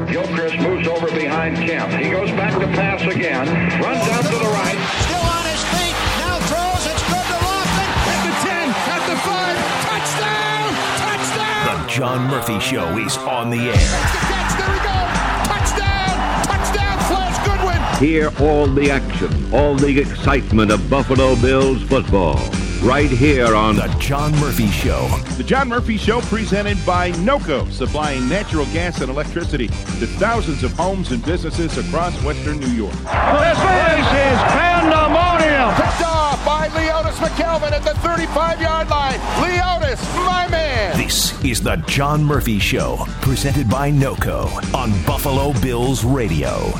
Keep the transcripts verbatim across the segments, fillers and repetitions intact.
Gilchrist moves over behind Kemp. He goes back to pass again. Runs out to the right. Still on his feet. Now throws. It's good to Lofton. At the ten. At the five. Touchdown. Touchdown. The John Murphy Show is on the air. That's the catch. There we go. Touchdown. Touchdown. Flash Goodwin. Hear all the action, all the excitement of Buffalo Bills football. Right here on The John Murphy Show. The John Murphy Show presented by NOCO, supplying natural gas and electricity to thousands of homes and businesses across western New York. This is pandemonium. Picked off by Leotis McKelvin at the thirty-five-yard line. Leotis, my man. This is The John Murphy Show, presented by NOCO on Buffalo Bills Radio.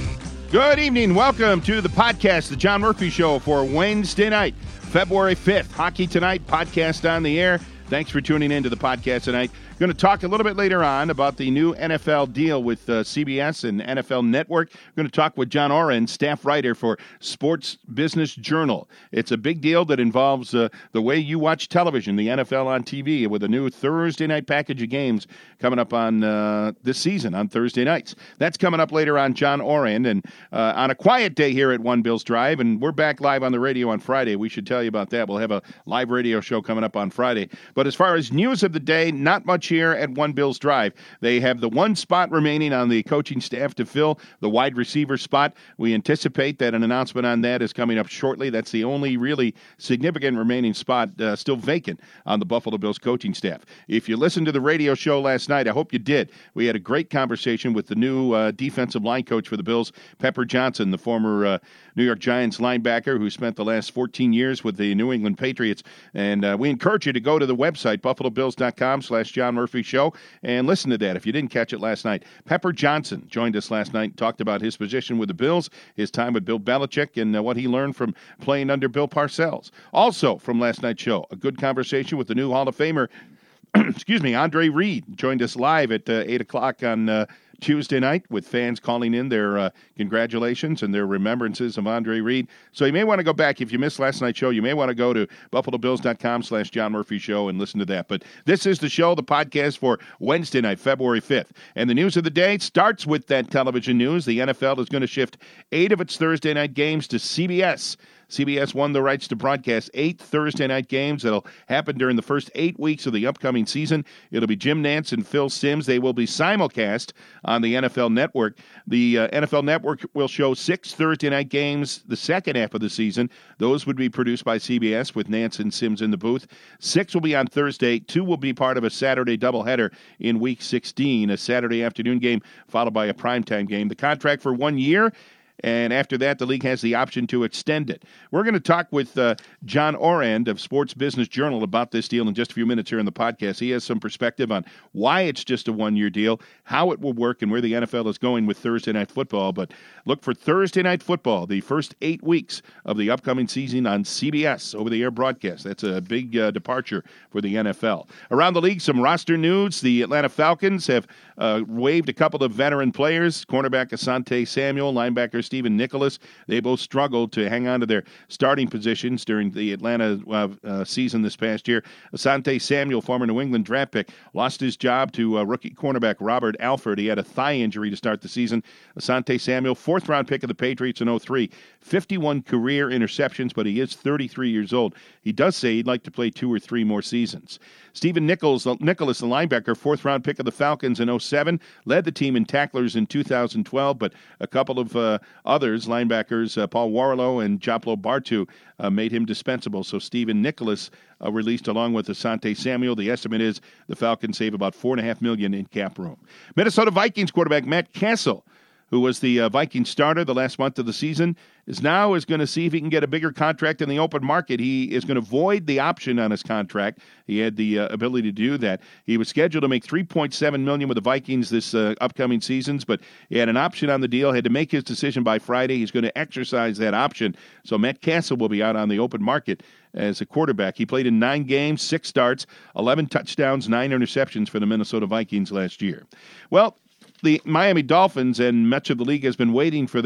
Good evening. Welcome to the podcast, The John Murphy Show, for Wednesday night, February fifth. Hockey Tonight podcast on the air. Thanks for tuning in to the podcast tonight. Going to talk a little bit later on about the new N F L deal with uh, C B S and N F L Network. Going to talk with John Oren, staff writer for Sports Business Journal. It's a big deal that involves uh, the way you watch television, the N F L on T V, with a new Thursday night package of games coming up on uh, this season on Thursday nights. That's coming up later on John Oren. And uh, on a quiet day here at One Bills Drive, and we're back live on the radio on Friday. We should tell you about that. We'll have a live radio show coming up on Friday. But as far as news of the day, not much here at One Bills Drive. They have the one spot remaining on the coaching staff to fill, the wide receiver spot. We anticipate that an announcement on that is coming up shortly. That's the only really significant remaining spot uh, still vacant on the Buffalo Bills coaching staff. If you listened to the radio show last night, I hope you did. We had a great conversation with the new uh, defensive line coach for the Bills, Pepper Johnson, the former uh, New York Giants linebacker who spent the last fourteen years with the New England Patriots. And uh, we encourage you to go to the website, buffalo bills dot com slash John Murphy Show, and listen to that if you didn't catch it last night. Pepper Johnson joined us last night and talked about his position with the Bills, his time with Bill Belichick, and uh, what he learned from playing under Bill Parcells. Also from last night's show, a good conversation with the new Hall of Famer, excuse me, Andre Reed, joined us live at uh, eight o'clock on uh, Tuesday night with fans calling in their uh, congratulations and their remembrances of Andre Reed. So you may want to go back. If you missed last night's show, you may want to go to buffalo bills dot com slash John Murphy Show and listen to that. But this is the show, the podcast for Wednesday night, February fifth. And the news of the day starts with that television news. The N F L is going to shift eight of its Thursday night games to C B S. C B S won the rights to broadcast eight Thursday night games that'll happen during the first eight weeks of the upcoming season. It'll be Jim Nantz and Phil Simms. They will be simulcast on the N F L Network. The uh, N F L Network will show six Thursday night games the second half of the season. Those would be produced by C B S with Nantz and Simms in the booth. Six will be on Thursday. Two will be part of a Saturday doubleheader in Week sixteen, a Saturday afternoon game followed by a primetime game. The contract for one year. And after that, the league has the option to extend it. We're going to talk with uh, John Oren of Sports Business Journal about this deal in just a few minutes here in the podcast. He has some perspective on why it's just a one-year deal, how it will work, and where the N F L is going with Thursday Night Football. But look for Thursday Night Football, the first eight weeks of the upcoming season on C B S, over-the-air broadcast. That's a big uh, departure for the N F L. Around the league, some roster news. The Atlanta Falcons have uh, waived a couple of veteran players, cornerback Asante Samuel, linebacker Stephen Nicholas. They both struggled to hang on to their starting positions during the Atlanta uh, uh, season this past year. Asante Samuel, former New England draft pick, lost his job to uh, rookie cornerback Robert Alford. He had a thigh injury to start the season. Asante Samuel, fourth round pick of the Patriots in oh three, fifty-one career interceptions, but he is thirty-three years old. He does say he'd like to play two or three more seasons. Stephen Nichols, Nicholas, the linebacker, fourth round pick of the Falcons in oh seven, led the team in tacklers in two thousand twelve, but a couple of uh, others, linebackers uh, Paul Warlow and Joplo Bartu, uh, made him dispensable. So Stephen Nicholas uh, released along with Asante Samuel. The estimate is the Falcons save about four point five million dollars in cap room. Minnesota Vikings quarterback Matt Castle, who was the uh, Viking starter the last month of the season, is now is going to see if he can get a bigger contract in the open market. He is going to void the option on his contract. He had the uh, ability to do that. He was scheduled to make three point seven million dollars with the Vikings this uh, upcoming seasons, but he had an option on the deal, had to make his decision by Friday. He's going to exercise that option. So Matt Castle will be out on the open market as a quarterback. He played in nine games, six starts, eleven touchdowns, nine interceptions for the Minnesota Vikings last year. Well, the Miami Dolphins and much of the league has been waiting for that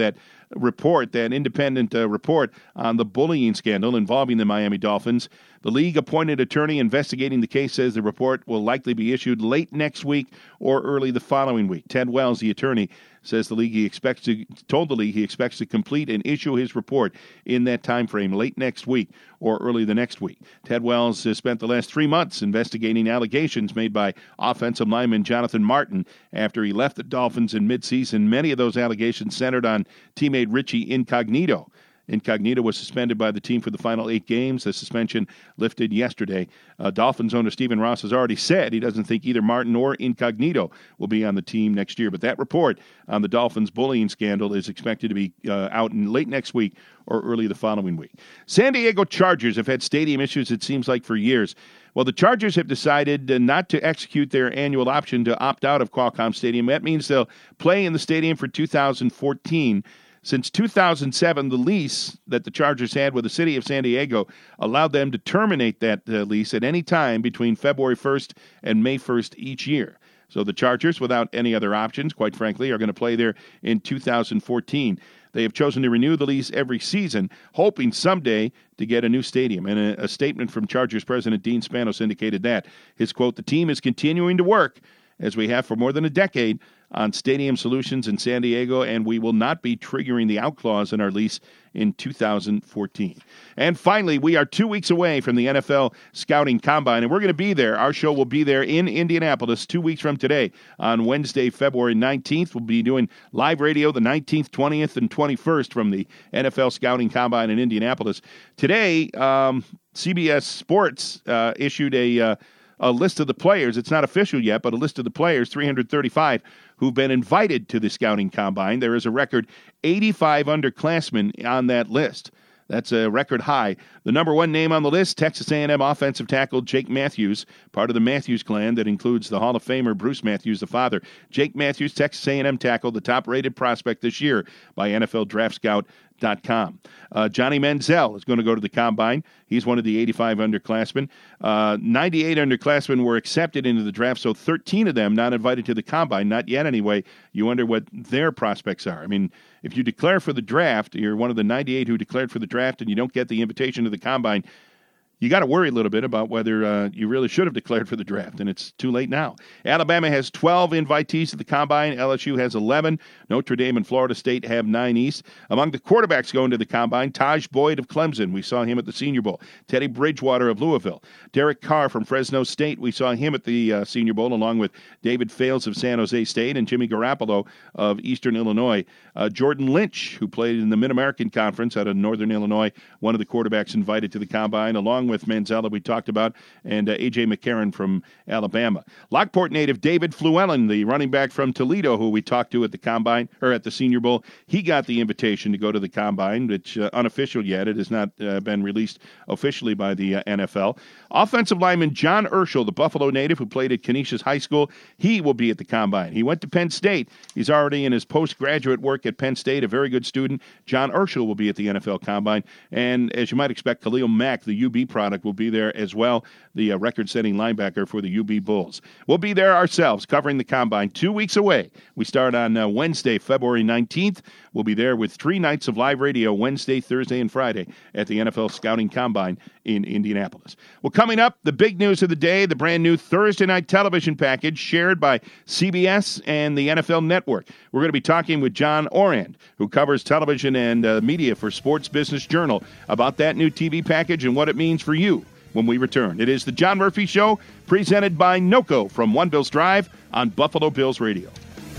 report, that independent uh, report on the bullying scandal involving the Miami Dolphins. The league-appointed attorney investigating the case says the report will likely be issued late next week or early the following week. Ted Wells, the attorney, says the league he expects to told the league he expects to complete and issue his report in that time frame, late next week or early the next week. Ted Wells has spent the last three months investigating allegations made by offensive lineman Jonathan Martin after he left the Dolphins in midseason. Many of those allegations centered on teammate Richie Incognito. Incognito was suspended by the team for the final eight games. The suspension lifted yesterday. Uh, Dolphins owner Stephen Ross has already said he doesn't think either Martin or Incognito will be on the team next year. But that report on the Dolphins bullying scandal is expected to be uh, out in late next week or early the following week. San Diego Chargers have had stadium issues, it seems like, for years. Well, the Chargers have decided uh, not to execute their annual option to opt out of Qualcomm Stadium. That means they'll play in the stadium for two thousand fourteen. Since two thousand seven, the lease that the Chargers had with the city of San Diego allowed them to terminate that uh, lease at any time between February first and May first each year. So the Chargers, without any other options, quite frankly, are going to play there in two thousand fourteen. They have chosen to renew the lease every season, hoping someday to get a new stadium. And a, a statement from Chargers president Dean Spanos indicated that. His quote, "The team is continuing to work, as we have for more than a decade, on stadium solutions in San Diego, and we will not be triggering the out clause in our lease in two thousand fourteen. And finally, we are two weeks away from the N F L Scouting Combine, and we're going to be there. Our show will be there in Indianapolis two weeks from today on Wednesday, February nineteenth. We'll be doing live radio the nineteenth, twentieth, and twenty-first from the N F L Scouting Combine in Indianapolis. Today, um, C B S Sports uh, issued a uh, a list of the players. It's not official yet, but a list of the players, three hundred thirty-five, who've been invited to the Scouting Combine. There is a record eighty-five underclassmen on that list. That's a record high. The number one name on the list, Texas A and M offensive tackle Jake Matthews, part of the Matthews clan that includes the Hall of Famer Bruce Matthews, the father. Jake Matthews, Texas A and M tackle, the top-rated prospect this year by N F L Draft Scout dot com. Uh, Johnny Manziel is going to go to the Combine. He's one of the eighty-five underclassmen. Uh, ninety-eight underclassmen were accepted into the draft, so thirteen of them not invited to the Combine, not yet anyway. You wonder what their prospects are. I mean, if you declare for the draft, you're one of the ninety-eight who declared for the draft, and you don't get the invitation to the Combine, you got to worry a little bit about whether uh, you really should have declared for the draft, and it's too late now. Alabama has twelve invitees to the Combine. L S U has eleven. Notre Dame and Florida State have nine each. Among the quarterbacks going to the Combine, Taj Boyd of Clemson. We saw him at the Senior Bowl. Teddy Bridgewater of Louisville. Derek Carr from Fresno State. We saw him at the uh, Senior Bowl, along with David Fales of San Jose State and Jimmy Garoppolo of Eastern Illinois. Uh, Jordan Lynch, who played in the Mid-American Conference out of Northern Illinois, one of the quarterbacks invited to the Combine, along with Manziel we talked about, and uh, A J. McCarron from Alabama. Lockport native David Fluellen, the running back from Toledo, who we talked to at the Combine, or at the Senior Bowl, he got the invitation to go to the Combine, which uh, unofficial yet. It has not uh, been released officially by the uh, N F L. Offensive lineman John Urschel, the Buffalo native who played at Canisius High School, he will be at the Combine. He went to Penn State. He's already in his postgraduate work at Penn State, a very good student. John Urschel will be at the N F L Combine. And as you might expect, Khalil Mack, the U B product, will be there as well, the uh, record-setting linebacker for the U B Bulls. We'll be there ourselves covering the Combine two weeks away. We start on uh, Wednesday, February nineteenth. We'll be there with three nights of live radio, Wednesday, Thursday, and Friday at the N F L Scouting Combine in Indianapolis. Well, coming up, the big news of the day, the brand new Thursday night television package shared by C B S and the N F L Network. We're going to be talking with John Orand, who covers television and uh, media for Sports Business Journal, about that new T V package and what it means for you when we return. It is the John Murphy Show, presented by NOCO from One Bills Drive on Buffalo Bills Radio.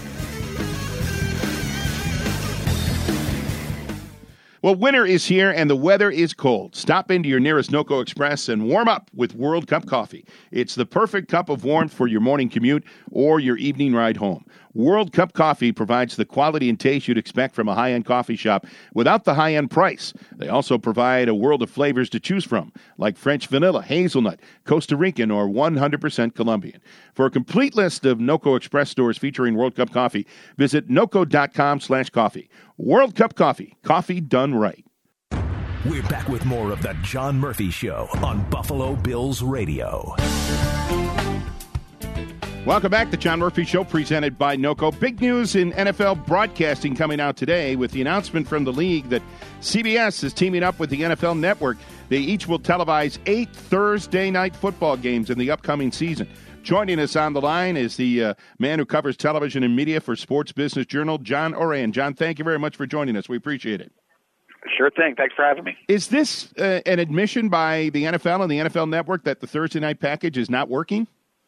Well, winter is here and the weather is cold. Stop into your nearest NOCO Express and warm up with World Cup coffee. It's the perfect cup of warmth for your morning commute or your evening ride home. World Cup coffee provides the quality and taste you'd expect from a high-end coffee shop without the high-end price. They also provide a world of flavors to choose from, like French vanilla, hazelnut, Costa Rican, or one hundred percent Colombian. For a complete list of NOCO Express stores featuring World Cup coffee, visit noco.com slash coffee. World Cup coffee, coffee done right. We're back with more of the John Murphy Show on Buffalo Bills Radio. Welcome back to John Murphy Show, presented by NOCO. Big news in N F L broadcasting coming out today with the announcement from the league that C B S is teaming up with the N F L Network. They each will televise eight Thursday night football games in the upcoming season. Joining us on the line is the uh, man who covers television and media for Sports Business Journal, John Ourand. John, thank you very much for joining us. We appreciate it. Sure thing. Thanks for having me. Is this uh, an admission by the N F L and the N F L Network that the Thursday night package is not working?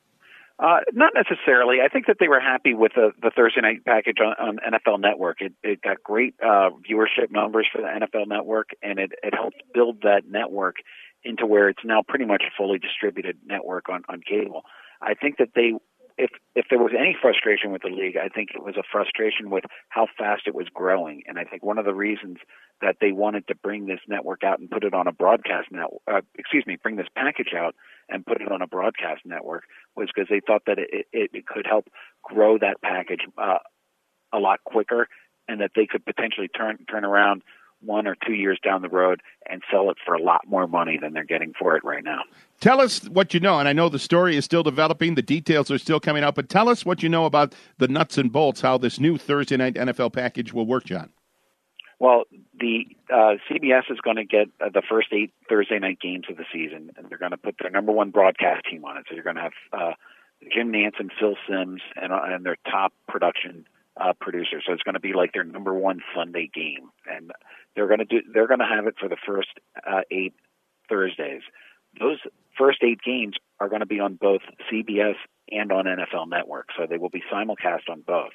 Uh, not necessarily. I think that they were happy with the, the Thursday night package on, on N F L Network. It, it got great uh, viewership numbers for the N F L Network, and it, it helped build that network into where it's now pretty much a fully distributed network on, on cable. I think that they, if if there was any frustration with the league, I think it was a frustration with how fast it was growing. And I think one of the reasons that they wanted to bring this network out and put it on a broadcast network, uh, excuse me, bring this package out and put it on a broadcast network was because they thought that it, it, it could help grow that package uh, a lot quicker, and that they could potentially turn turn around one or two years down the road and sell it for a lot more money than they're getting for it right now. Tell us what you know, and I know the story is still developing, the details are still coming out, but tell us what you know about the nuts and bolts, how this new Thursday night N F L package will work, John. Well, the uh, C B S is going to get uh, the first eight Thursday night games of the season, and they're going to put their number one broadcast team on it. So you're going to have uh, Jim Nantz and Phil Simms and, uh, and their top production uh, producers. So it's going to be like their number one Sunday game, and they're going to do. They're going to have it for the first uh, eight Thursdays. Those first eight games are going to be on both C B S and on N F L Network, so they will be simulcast on both.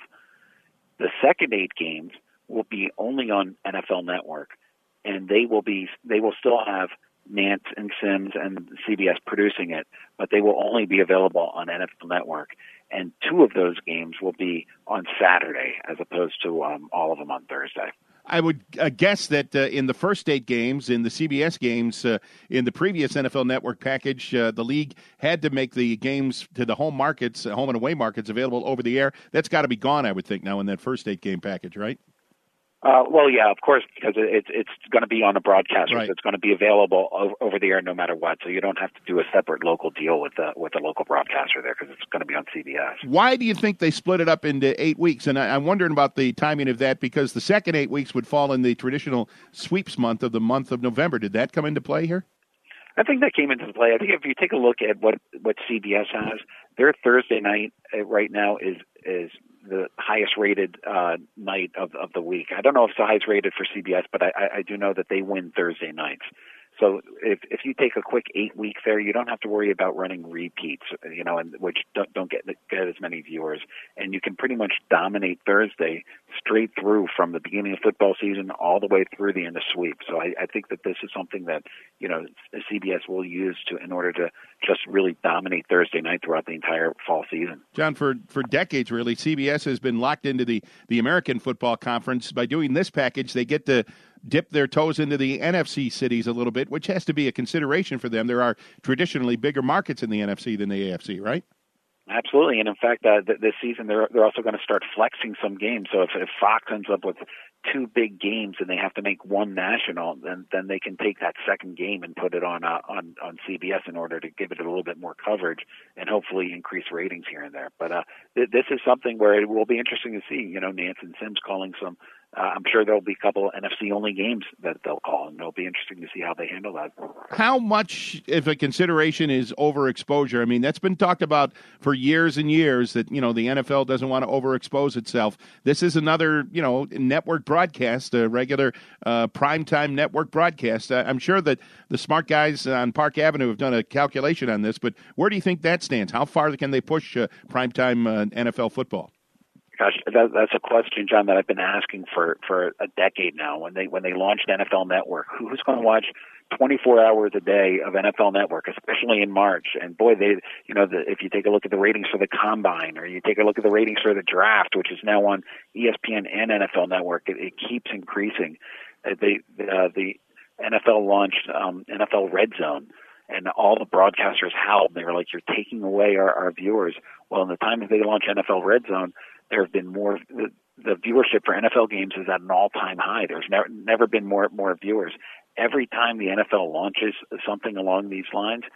The second eight games will be only on N F L Network, and they will be they will still have Nantz and Simms and C B S producing it, but they will only be available on N F L Network. And two of those games will be on Saturday as opposed to um, all of them on Thursday. I would uh, guess that uh, in the first eight games, in the C B S games, uh, in the previous N F L Network package, uh, the league had to make the games to the home markets, uh, home and away markets, available over the air. That's got to be gone, I would think, now in that first eight-game package, right? Uh, well, yeah, of course, because it's it's going to be on a broadcaster, right. So it's going to be available over, over the air no matter what. So you don't have to do a separate local deal with the with the local broadcaster there because it's going to be on C B S. Why do you think they split it up into eight weeks? And I, I'm wondering about the timing of that because the second eight weeks would fall in the traditional sweeps month of the month of November. Did that come into play here? I think that came into play. I think if you take a look at what what C B S has, their Thursday night right now is is the highest rated uh, night of, of the week. I don't know if it's the highest rated for C B S, but I, I do know that they win Thursday nights. So if if you take a quick eight week there, you don't have to worry about running repeats, you know, and which don't, don't get get as many viewers, and you can pretty much dominate Thursday straight through from the beginning of football season all the way through the end of sweep. So I, I think that this is something that you know C B S will use to in order to just really dominate Thursday night throughout the entire fall season. John, for for decades really, C B S has been locked into the the American Football Conference. By doing this package, they get to dip their toes into the N F C cities a little bit, which has to be a consideration for them. There are traditionally bigger markets in the N F C than the A F C, right? Absolutely, and in fact, uh, th- this season they're they're also going to start flexing some games. So if, if Fox ends up with two big games and they have to make one national, then then they can take that second game and put it on uh, on on C B S in order to give it a little bit more coverage and hopefully increase ratings here and there. But uh, th- this is something where it will be interesting to see. You know, Nantz and Simms calling some. Uh, I'm sure there'll be a couple N F C-only games that they'll call, and it'll be interesting to see how they handle that. How much, if a consideration is overexposure? I mean, that's been talked about for years and years that, you know, the N F L doesn't want to overexpose itself. This is another, you know, network broadcast, a regular uh, primetime network broadcast. Uh, I'm sure that the smart guys on Park Avenue have done a calculation on this, but where do you think that stands? How far can they push uh, primetime uh, N F L football? Gosh, that, that's a question, John, that I've been asking for, for a decade now. When they when they launched N F L Network, who's going to watch twenty-four hours a day of N F L Network, especially in March? And boy, they you know the, if you take a look at the ratings for the Combine, or you take a look at the ratings for the Draft, which is now on E S P N and N F L Network, it, it keeps increasing. Uh, they uh, the N F L launched um, N F L Red Zone. And all the broadcasters howled. They were like, "You're taking away our, our viewers." Well, in the time that they launched N F L Red Zone, there have been more. The, the viewership for N F L games is at an all-time high. There's never never been more more viewers. Every time the N F L launches something along these lines,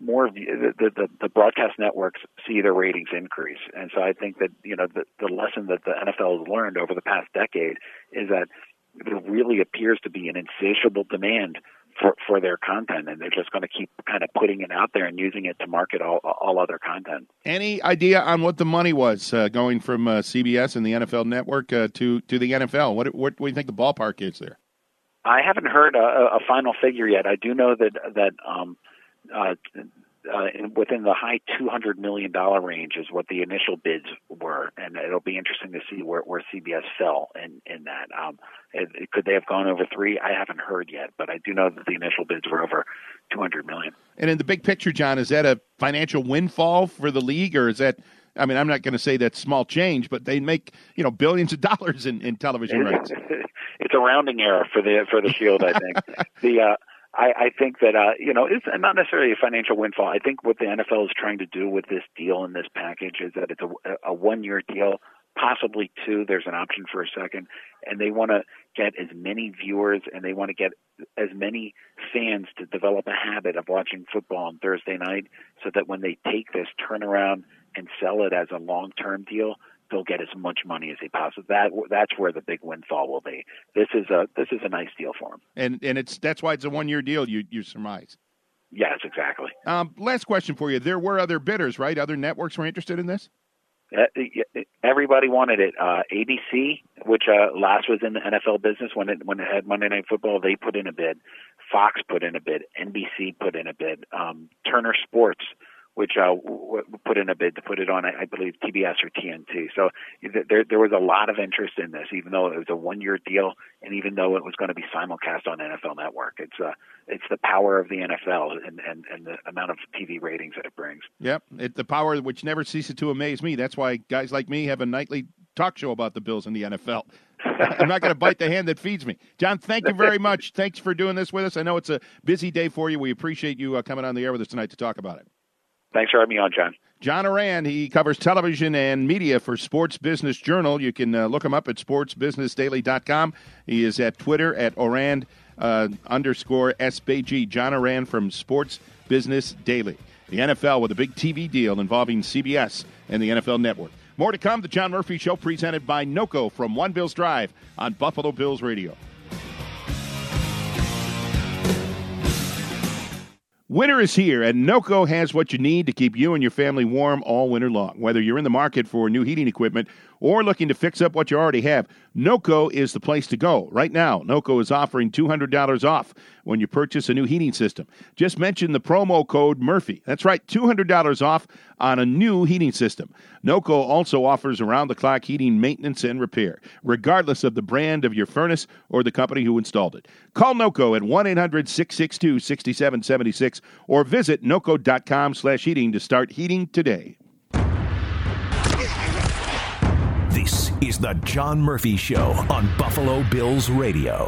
more the, the the broadcast networks see their ratings increase. And so I think that, you know, the, the lesson that the N F L has learned over the past decade is that there really appears to be an insatiable demand for, for their content, and they're just going to keep kind of putting it out there and using it to market all all other content. Any idea on what the money was uh, going from uh, C B S and the N F L Network uh, to to the N F L? What, what do you think the ballpark is there? I haven't heard a, a final figure yet. I do know that that um, uh, uh, within the high two hundred million dollars range is what the initial bids were, and it'll be interesting to see where, where C B S fell in, in that. Um, it, it, could they have gone over three? I haven't heard yet, but I do know that the initial bids were over two hundred million dollars. And in the big picture, John, is that a financial windfall for the league, or is that, I mean, I'm not going to say that's small change, but they make, you know, billions of dollars in, in television rights. It's a rounding error for the for the Shield, I think. the uh, I, I think that uh, you know, it's not necessarily a financial windfall. I think what the N F L is trying to do with this deal and this package is that it's a, a one year deal, possibly two. There's an option for a second, and they want to get as many viewers and they want to get as many fans to develop a habit of watching football on Thursday night, so that when they take this turnaround and sell it as a long term deal, they'll get as much money as they possibly. That that's where the big windfall will be. This is a this is a nice deal for them. And and it's that's why it's a one year deal. You you surmise. Yes, exactly. Um, last question for you. There were other bidders, right? Other networks were interested in this. Uh, everybody wanted it. Uh, A B C, which uh, last was in the N F L business when it when it had Monday Night Football, they put in a bid. Fox put in a bid. N B C put in a bid. Um, Turner Sports, which uh, w- put in a bid to put it on, I believe, T B S or T N T. So th- there there was a lot of interest in this, even though it was a one-year deal, and even though it was going to be simulcast on N F L Network. It's uh, it's the power of the N F L and, and, and the amount of T V ratings that it brings. Yep, it, the power which never ceases to amaze me. That's why guys like me have a nightly talk show about the Bills and the N F L. I'm not going to bite the hand that feeds me. John, thank you very much. Thanks for doing this with us. I know it's a busy day for you. We appreciate you uh, coming on the air with us tonight to talk about it. Thanks for having me on, John. John Ourand, he covers television and media for Sports Business Journal. You can uh, look him up at sports business daily dot com. He is at Twitter at Ourand uh, underscore S B G. John Ourand from Sports Business Daily. The N F L with a big T V deal involving C B S and the N F L Network. More to come. The John Murphy Show presented by NOCO from One Bills Drive on Buffalo Bills Radio. Winter is here, and NOCO has what you need to keep you and your family warm all winter long. Whether you're in the market for new heating equipment or looking to fix up what you already have, NOCO is the place to go. Right now, NOCO is offering two hundred dollars off when you purchase a new heating system. Just mention the promo code Murphy. That's right, two hundred dollars off on a new heating system. NOCO also offers around-the-clock heating maintenance and repair, regardless of the brand of your furnace or the company who installed it. Call NOCO at one eight hundred six six two six seven seven six or visit noco dot com slash heating to start heating today. This is the John Murphy Show on Buffalo Bills Radio.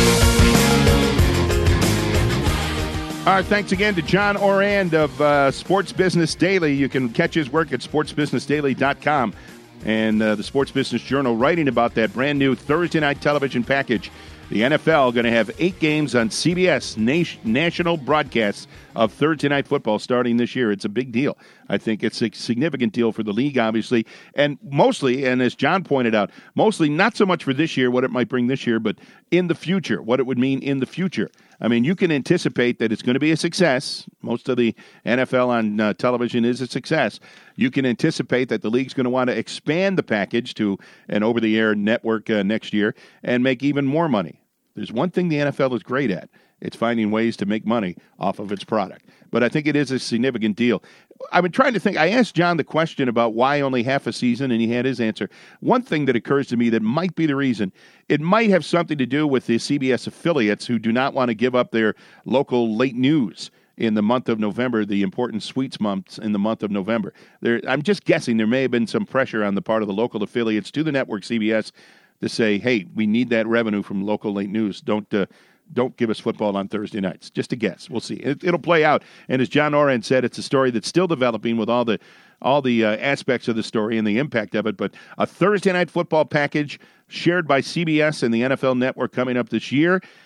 All right, thanks again to John Ourand of uh, Sports Business Daily. You can catch his work at sports business daily dot com and uh, the Sports Business Journal writing about that brand new Thursday night television package. The N F L going to have eight games on C B S nation, national broadcasts of Thursday night football starting this year. It's a big deal. I think it's a significant deal for the league, obviously, and mostly, and as John pointed out, mostly not so much for this year, what it might bring this year, but in the future, what it would mean in the future. I mean, you can anticipate that it's going to be a success. Most of the N F L on uh, television is a success. You can anticipate that the league's going to want to expand the package to an over-the-air network uh, next year and make even more money. There's one thing the N F L is great at. It's finding ways to make money off of its product. But I think it is a significant deal. I've been trying to think. I asked John the question about why only half a season, and he had his answer. One thing that occurs to me that might be the reason, it might have something to do with the C B S affiliates who do not want to give up their local late news in the month of November, the important sweets months in the month of November. There, I'm just guessing there may have been some pressure on the part of the local affiliates to the network C B S to say, hey, we need that revenue from local late news. Don't uh, don't give us football on Thursday nights. Just a guess. We'll see. It, it'll play out. And as John Ourand said, it's a story that's still developing with all the all the uh, aspects of the story and the impact of it. But a Thursday night football package shared by C B S and the N F L Network coming up this year.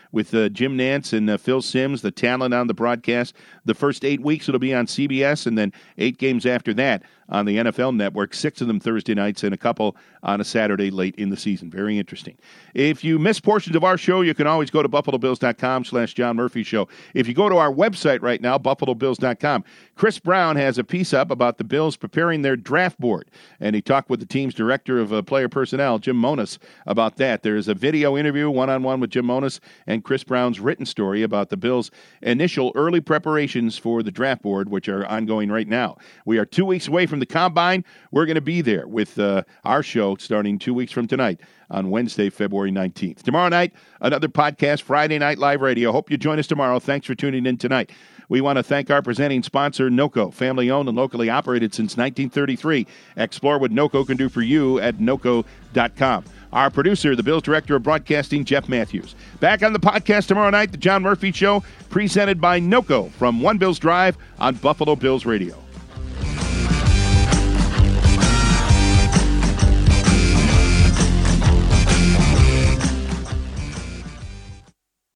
with uh, Jim Nantz and uh, Phil Simms, the talent on the broadcast. The first eight weeks it'll be on C B S, and then eight games after that on the N F L Network, six of them Thursday nights and a couple on a Saturday late in the season. Very interesting. If you miss portions of our show, you can always go to buffalobills.com slash John Murphy Show. If you go to our website right now, buffalo bills dot com, Chris Brown has a piece up about the Bills preparing their draft board, and he talked with the team's director of uh, player personnel, Jim Monos, about that. There's a video interview, one-on-one with Jim Monos, and Chris Brown's written story about the Bills' initial early preparations for the draft board, which are ongoing right now. We are two weeks away from the Combine. We're going to be there with uh, our show starting two weeks from tonight on Wednesday, February nineteenth. Tomorrow night, another podcast, Friday Night Live Radio. Hope you join us tomorrow. Thanks for tuning in tonight. We want to thank our presenting sponsor, NOCO, family-owned and locally operated since nineteen thirty-three. Explore what NOCO can do for you at noco dot com. Our producer, the Bills Director of Broadcasting, Jeff Matthews. Back on the podcast tomorrow night, The John Murphy Show, presented by NOCO from One Bills Drive on Buffalo Bills Radio.